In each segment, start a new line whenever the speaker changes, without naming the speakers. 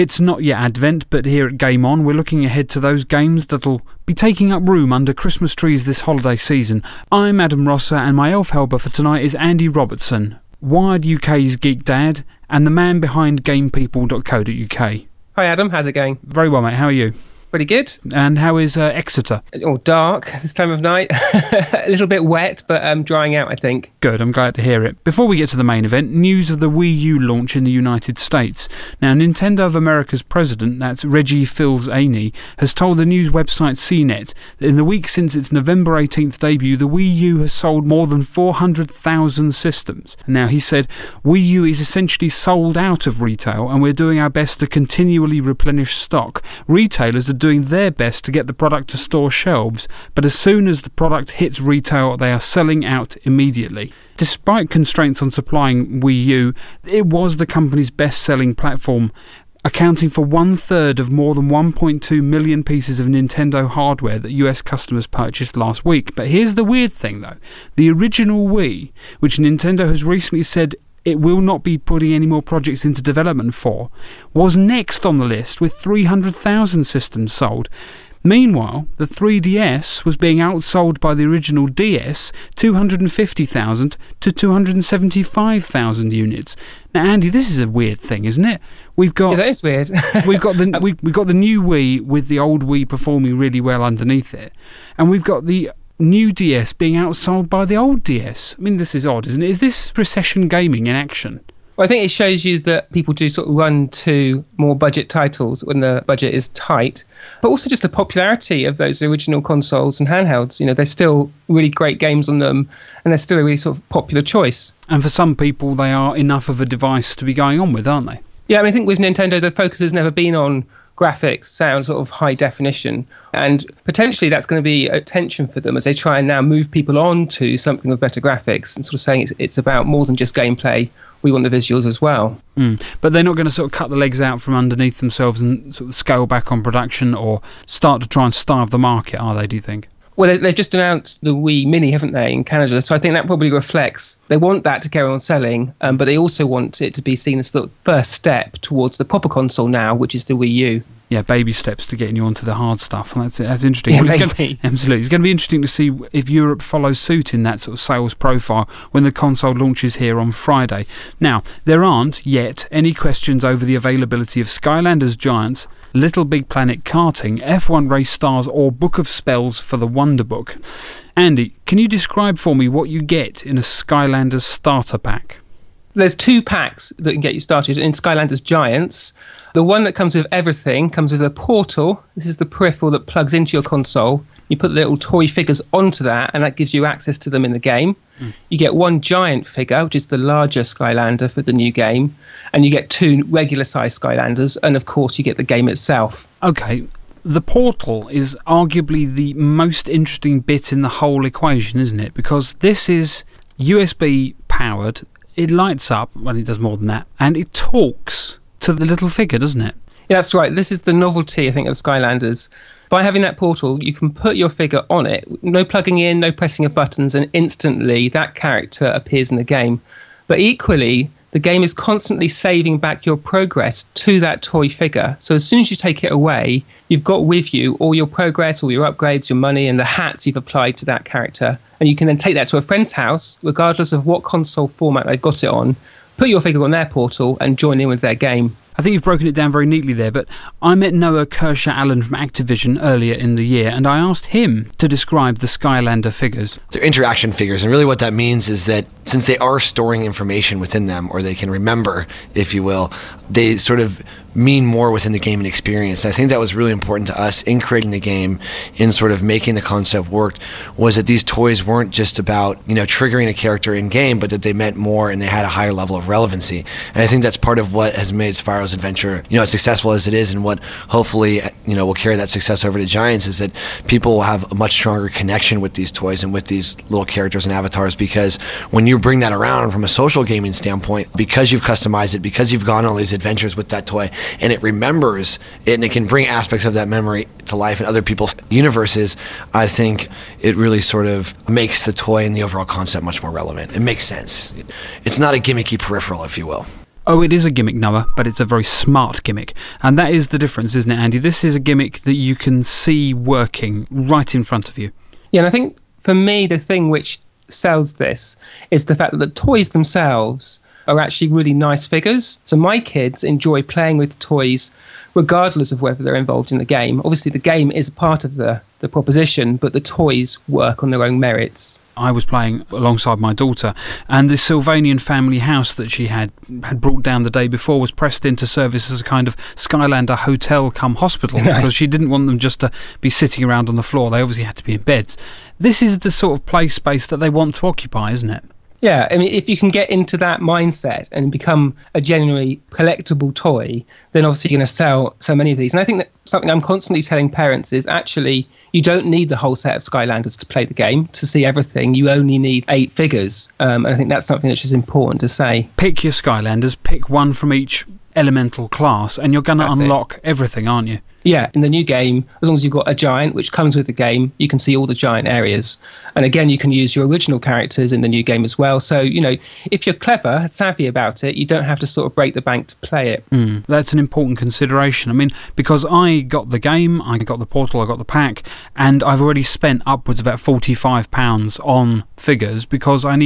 It's not yet Advent, but here at Game On, we're looking ahead to those games that'll be taking up room under Christmas trees this holiday season. I'm Adam Rosser, and my elf helper for tonight is Andy Robertson, Wired UK's Geek Dad, and the man behind GamePeople.co.uk.
Hi Adam, how's it going?
Very well, mate. How are you?
Pretty good.
And how is Exeter?
Oh, dark this time of night. A little bit wet, but drying out, I think.
Good, I'm glad to hear it. Before we get to the main event, news of the Wii U launch in the United States. Now, Nintendo of America's president, that's Reggie Fils-Aimé, has told the news website CNET that in the week since its November 18th debut, the Wii U has sold more than 400,000 systems. Now, he said, Wii U is essentially sold out of retail, and we're doing our best to continually replenish stock. Retailers are doing their best to get the product to store shelves, but as soon as the product hits retail, they are selling out immediately. Despite constraints on supplying Wii U, it was the company's best-selling platform, accounting for 1/3 of more than 1.2 million pieces of Nintendo hardware that US customers purchased last week. But here's the weird thing, though. The original Wii, which Nintendo has recently said it will not be putting any more projects into development for, was next on the list with 300,000 systems sold. Meanwhile, the 3DS was being outsold by the original DS 250,000 to 275,000 units. Now, Andy, this is a weird thing, isn't it?
Yeah, that is weird.
we've got the new Wii with the old Wii performing really well underneath it, and we've got the new DS being outsold by the old DS. I mean, this is odd, isn't it? Is this recession gaming in action?
Well, I think it shows you that people do sort of run to more budget titles when the budget is tight, but also just the popularity of those original consoles and handhelds. You know, there's still really great games on them, and they're still a really sort of popular choice.
And for some people, they are enough of a device to be going on with, aren't they?
Yeah, I mean, I think with Nintendo, the focus has never been on graphics, sound, sort of high definition, and potentially that's going to be a tension for them as they try and now move people on to something with better graphics and sort of saying it's about more than just gameplay. We want the visuals as well.
But they're not going to sort of cut the legs out from underneath themselves and sort of scale back on production or start to try and starve the market, are they, do you think?
Well, they've just announced the Wii Mini, haven't they, in Canada? So I think that probably reflects they want that to carry on selling, but they also want it to be seen as the first step towards the proper console now, which is the Wii U. Yeah,
baby steps to getting you onto the hard stuff. That's interesting.
Yeah,
well,
absolutely.
It's going to be interesting to see if Europe follows suit in that sort of sales profile when the console launches here on Friday. Now, there aren't yet any questions over the availability of Skylanders Giants, Little Big Planet Karting, F1 Race Stars, or Book of Spells for the Wonder Book. Andy, can you describe for me what you get in a Skylanders starter pack?
There's 2 packs that can get you started in Skylanders Giants. The one that comes with everything comes with a portal. This is the peripheral that plugs into your console. You put the little toy figures onto that, and that gives you access to them in the game. You get 1 giant figure, which is the larger Skylander for the new game, and you get 2 regular-sized Skylanders, and of course you get the game itself.
Okay, the portal is arguably the most interesting bit in the whole equation, isn't it? Because this is USB powered, it lights up, well, it does more than that, and it talks to the little figure, doesn't it?
Yeah, that's right. This is the novelty, I think, of Skylanders. By having that portal, you can put your figure on it, no plugging in, no pressing of buttons, and instantly that character appears in the game. But equally, the game is constantly saving back your progress to that toy figure. So as soon as you take it away, you've got with you all your progress, all your upgrades, your money, and the hats you've applied to that character. And you can then take that to a friend's house, regardless of what console format they've got it on, put your figure on their portal and join in with their game.
I think you've broken it down very neatly there, but I met Noah Kershaw-Allen from Activision earlier in the year, and I asked him to describe the Skylander figures.
They're interaction figures, and really what that means is that since they are storing information within them, or they can remember, if you will, they sort of mean more within the game and experience. And I think that was really important to us in creating the game, in sort of making the concept work, was that these toys weren't just about, triggering a character in game, but that they meant more and they had a higher level of relevancy. And I think that's part of what has made Spyro's Adventure, as successful as it is, and what hopefully, will carry that success over to Giants, is that people will have a much stronger connection with these toys and with these little characters and avatars, because when you bring that around from a social gaming standpoint, because you've customized it, because you've gone on all these adventures with that toy, and it remembers it, and it can bring aspects of that memory to life in other people's universes, I think it really sort of makes the toy and the overall concept much more relevant. It makes sense. It's not a gimmicky peripheral, if you will.
Oh, it is a gimmick, Noah, but it's a very smart gimmick. And that is the difference, isn't it, Andy? This is a gimmick that you can see working right in front of you.
Yeah, and I think for me, the thing which sells this is the fact that the toys themselves are actually really nice figures. So my kids enjoy playing with toys regardless of whether they're involved in the game. Obviously, the game is a part of the proposition, but the toys work on their own merits.
I was playing alongside my daughter, and the Sylvanian family house that she had brought down the day before was pressed into service as a kind of Skylander hotel come hospital, because she didn't want them just to be sitting around on the floor. They obviously had to be in beds. This is the sort of play space that they want to occupy, isn't it?
Yeah, I mean, if you can get into that mindset and become a genuinely collectible toy, then obviously you're going to sell so many of these. And I think that something I'm constantly telling parents is actually you don't need the whole set of Skylanders to play the game, to see everything. You only need 8 figures. And I think that's something that's just important to say.
Pick your Skylanders, pick one from each elemental class, and you're going to unlock everything, aren't you?
Yeah, in the new game, as long as you've got a giant, which comes with the game, you can see all the giant areas. And again, you can use your original characters in the new game as well. So, you know, if you're clever, savvy about it, you don't have to sort of break the bank to play it.
That's an important consideration. I mean, because I got the game, I got the portal, I got the pack, and I've already spent upwards of about £45 on figures because I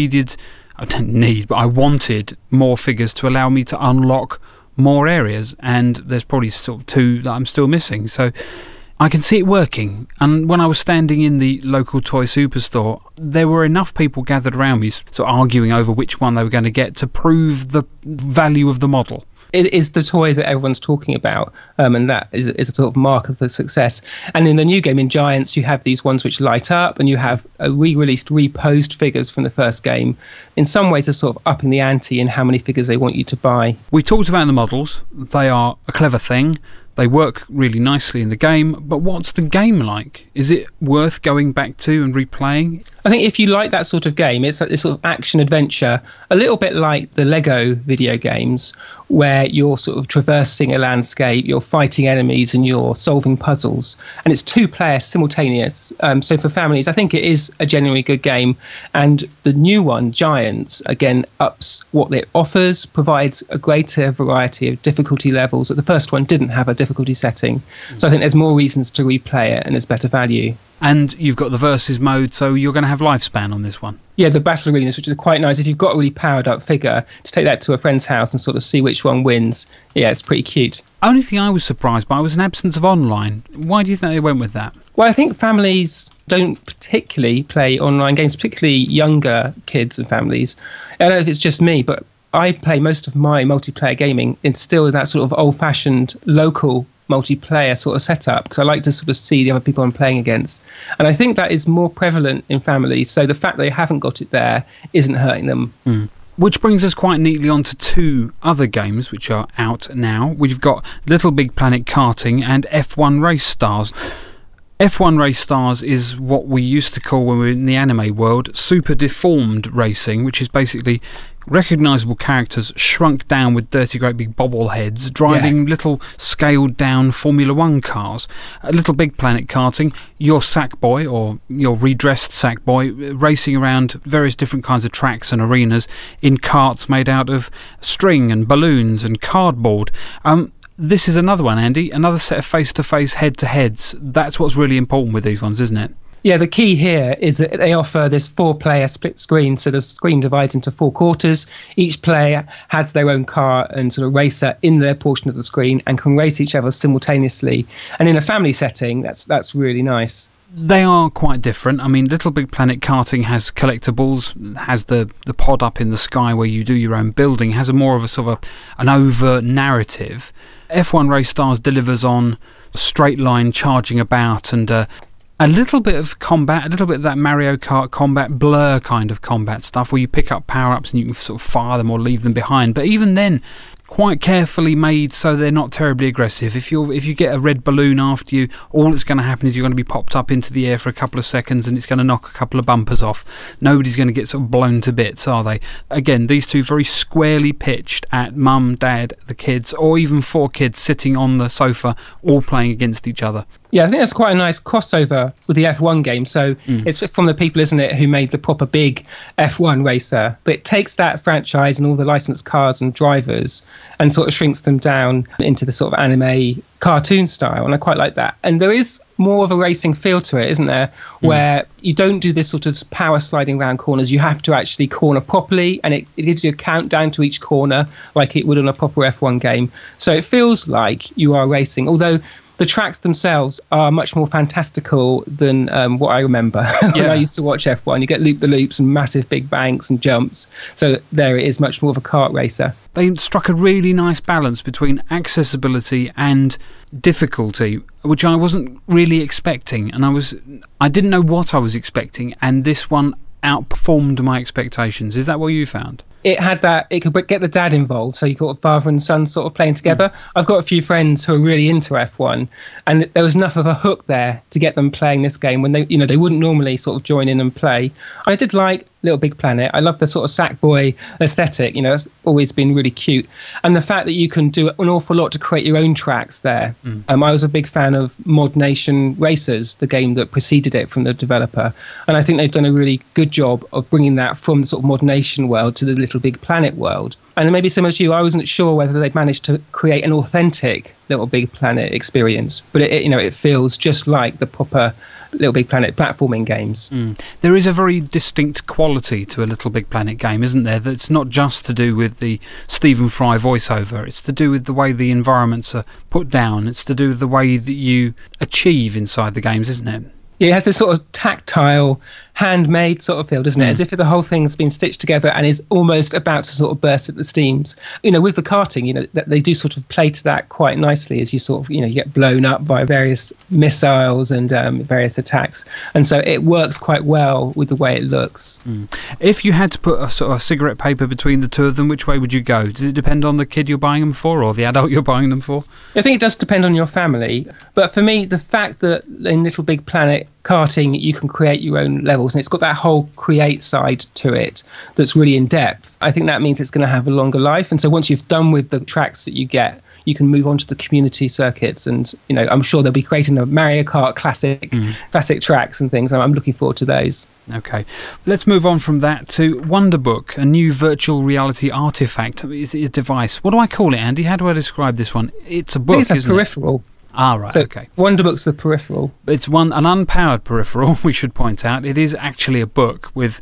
wanted more figures to allow me to unlock more areas, and there's probably sort of 2 that I'm still missing. So I can see it working. And when I was standing in the local toy superstore, there were enough people gathered around me, sort of arguing over which one they were going to get to prove the value of the model.
It is the toy that everyone's talking about, and that is a sort of mark of the success. And in the new game, in Giants, you have these ones which light up, and you have re-released, reposed figures from the first game. In some ways, they're sort of upping the ante in how many figures they want you to buy.
We talked about the models. They are a clever thing. They work really nicely in the game, but what's the game like? Is it worth going back to and replaying?
I think if you like that sort of game, it's this sort of action-adventure, a little bit like the Lego video games, where you're sort of traversing a landscape, you're fighting enemies and you're solving puzzles. And it's 2 players simultaneous. So for families, I think it is a genuinely good game. And the new one, Giants, again, ups what it offers, provides a greater variety of difficulty levels. The first one didn't have a difficulty setting. So I think there's more reasons to replay it and there's better value.
And you've got the versus mode, so you're going to have lifespan on this one.
Yeah, the battle arenas, which is quite nice. If you've got a really powered up figure, to take that to a friend's house and sort of see which one wins. Yeah, it's pretty cute.
Only thing I was surprised by was an absence of online. Why do you think they went with that?
Well, I think families don't particularly play online games, particularly younger kids and families. I don't know if it's just me, but I play most of my multiplayer gaming in still that sort of old-fashioned local multiplayer sort of setup, because I like to sort of see the other people I'm playing against. And I think that is more prevalent in families. So the fact that they haven't got it there isn't hurting them.
Which brings us quite neatly on to 2 other games which are out now. We've got Little Big Planet Karting and F1 Race Stars. F1 Race Stars is what we used to call, when we were in the anime world, super deformed racing, which is basically recognisable characters shrunk down with dirty great big bobbleheads driving little scaled down Formula 1 cars. A Little Big Planet Karting, your Sackboy, or your redressed Sackboy, racing around various different kinds of tracks and arenas in carts made out of string and balloons and cardboard. This is another one, Andy, another set of face-to-face head-to-heads. That's what's really important with these ones, isn't it?
Yeah, the key here is that they offer this 4-player split screen. So the screen divides into 4 quarters. Each player has their own car and sort of racer in their portion of the screen and can race each other simultaneously. And in a family setting, that's really nice.
They are quite different. I mean, Little Big Planet Karting has collectibles, has the pod up in the sky where you do your own building, has a more of a sort of an overt narrative. F1 Race Stars delivers on straight line charging about and a little bit of combat, a little bit of that Mario Kart combat, Blur kind of combat stuff where you pick up power-ups and you can sort of fire them or leave them behind. But even then, quite carefully made so they're not terribly aggressive. If you get a red balloon after you, all that's going to happen is you're going to be popped up into the air for a couple of seconds and it's going to knock a couple of bumpers off. Nobody's going to get sort of blown to bits, are they? Again, these 2 very squarely pitched at mum, dad, the kids, or even 4 kids sitting on the sofa all playing against each other.
Yeah, I think that's quite a nice crossover with the F1 game. So it's from the people, isn't it, who made the proper big F1 racer. But it takes that franchise and all the licensed cars and drivers and sort of shrinks them down into the sort of anime cartoon style, and I quite like that. And there is more of a racing feel to it, isn't there, where you don't do this sort of power sliding around corners. You have to actually corner properly, and it gives you a countdown to each corner like it would on a proper F1 game. So it feels like you are racing, although the tracks themselves are much more fantastical than what I remember when I used to watch F1. You get loop-the-loops and massive big banks and jumps. So there it is, much more of a kart racer.
They struck a really nice balance between accessibility and difficulty, which I wasn't really expecting. And I didn't know what I was expecting, and this one outperformed my expectations. Is that what you found?
It had that, it could get the dad involved, so you got father and son sort of playing together. I've got a few friends who are really into F1, and there was enough of a hook there to get them playing this game when they wouldn't normally sort of join in and play. I did like Little Big Planet. I love the sort of Sackboy aesthetic, it's always been really cute. And the fact that you can do an awful lot to create your own tracks there. I was a big fan of Mod Nation Racers, the game that preceded it from the developer. And I think they've done a really good job of bringing that from the sort of Mod Nation world to the Little Big Planet world. And maybe similar to you, I wasn't sure whether they'd managed to create an authentic Little Big Planet experience, but it feels just like the proper Little Big Planet platforming games.
There is a very distinct quality to a Little Big Planet game, isn't there? That's not just to do with the Stephen Fry voiceover. It's to do with the way the environments are put down. It's to do with the way that you achieve inside the games, isn't it?
Yeah, it has this sort of tactile, handmade sort of feel, doesn't it? As if the whole thing's been stitched together and is almost about to sort of burst at the seams. With the karting, they do sort of play to that quite nicely as you sort of, you get blown up by various missiles and various attacks. And so it works quite well with the way it looks.
If you had to put a sort of cigarette paper between the two of them, which way would you go? Does it depend on the kid you're buying them for or the adult you're buying them for?
I think it does depend on your family. But for me, the fact that in Little Big Planet karting, you can create your own levels, and it's got that whole create side to it that's really in depth. I think that means it's going to have a longer life, and so once you've done with the tracks that you get, you can move on to the community circuits, and I'm sure they'll be creating a Mario Kart classic tracks and things, and I'm looking forward to those.
Okay, let's move on from that to Wonderbook, a new virtual reality artifact. Is it a device? What do I call it, Andy? How do I describe this one? It's a book, isn't it?
It's a peripheral.
Ah, right,
so
okay.
Wonderbook's the peripheral.
It's an unpowered peripheral, we should point out. It is actually a book with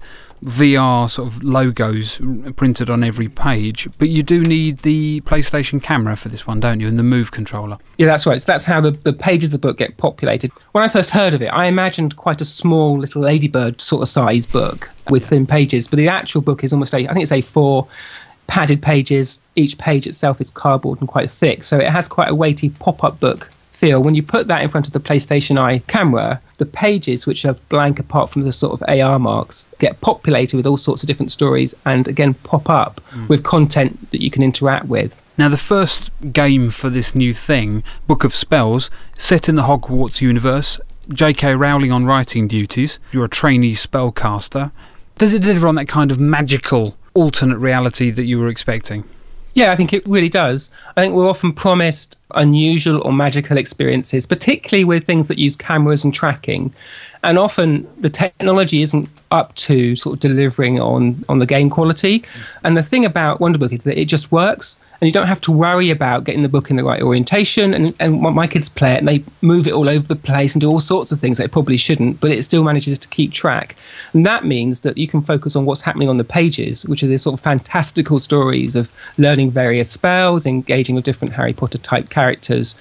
VR sort of logos printed on every page, but you do need the PlayStation camera for this one, don't you, and the Move controller. Yeah,
that's right. So that's how the pages of the book get populated. When I first heard of it, I imagined quite a small little Ladybird sort of size book with thin pages, but the actual book is almost I think it's A4 padded pages. Each page itself is cardboard and quite thick, so it has quite a weighty pop-up book feel. When you put that in front of the PlayStation Eye camera, the pages, which are blank apart from the sort of AR marks, get populated with all sorts of different stories and again pop up with content that you can interact with.
Now, the first game for this new thing, Book of Spells, set in the Hogwarts universe, J.K. Rowling on writing duties, you're a trainee spellcaster. Does it deliver on that kind of magical alternate reality that you were expecting?
Yeah, I think it really does. I think we're often promised unusual or magical experiences, particularly with things that use cameras and tracking. And often the technology isn't up to sort of delivering on the game quality. And the thing about Wonderbook is that it just works, and you don't have to worry about getting the book in the right orientation. And my kids play it, and they move it all over the place and do all sorts of things they probably shouldn't, but it still manages to keep track. And that means that you can focus on what's happening on the pages, which are these sort of fantastical stories of learning various spells, engaging with different Harry Potter type characters.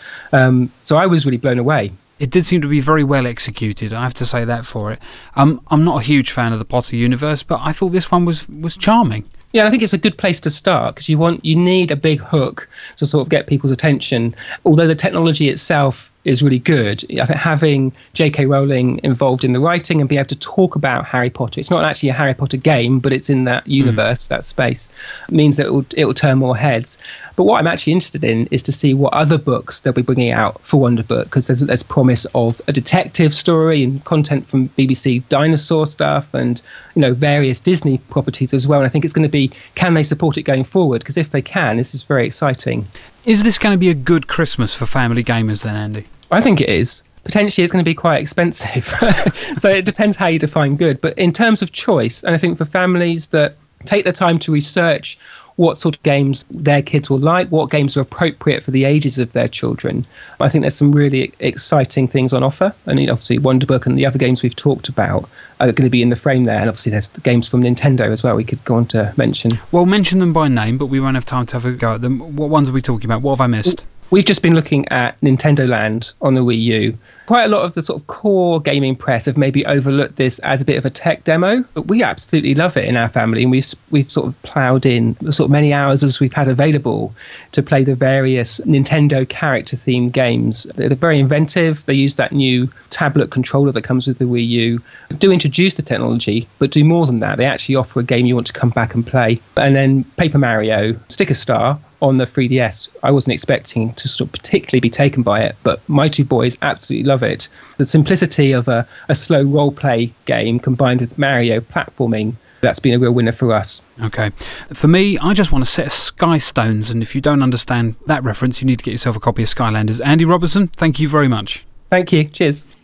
So I was really blown away.
It did seem to be very well executed, I have to say that for it. I'm not a huge fan of the Potter universe, but I thought this one was charming.
Yeah, I think it's a good place to start because you need a big hook to sort of get people's attention. Although the technology itself is really good, I think having J.K. Rowling involved in the writing and be able to talk about Harry Potter, it's not actually a Harry Potter game, but it's in that universe, that space, means that it will turn more heads. But what I'm actually interested in is to see what other books they'll be bringing out for Wonderbook, because there's promise of a detective story and content from BBC dinosaur stuff and various Disney properties as well. And I think it's going to be, can they support it going forward? Because if they can, this is very exciting.
Is this going to be a good Christmas for family gamers then, Andy?
I think it is. Potentially it's going to be quite expensive. So it depends how you define good. But in terms of choice, and I think for families that take the time to research what sort of games their kids will like, what games are appropriate for the ages of their children. I think there's some really exciting things on offer. And obviously Wonderbook and the other games we've talked about are going to be in the frame there. And obviously there's the games from Nintendo as well we could go on to mention.
Well, mention them by name, but we won't have time to have a go at them. What ones are we talking about? What have I missed?
We've just been looking at Nintendo Land on the Wii U. Quite a lot of the sort of core gaming press have maybe overlooked this as a bit of a tech demo, but we absolutely love it in our family, and we've sort of ploughed in sort of many hours as we've had available to play the various Nintendo character-themed games. They're very inventive. They use that new tablet controller that comes with the Wii U. Do introduce the technology, but do more than that. They actually offer a game you want to come back and play. And then Paper Mario, Sticker Star, on the 3DS, I wasn't expecting to sort of particularly be taken by it, but my two boys absolutely love it. The simplicity of a slow role-play game combined with Mario platforming, that's been a real winner for us.
Okay. For me, I just want a set of Sky Stones, and if you don't understand that reference, you need to get yourself a copy of Skylanders. Andy Robertson, thank you very much.
Thank you. Cheers.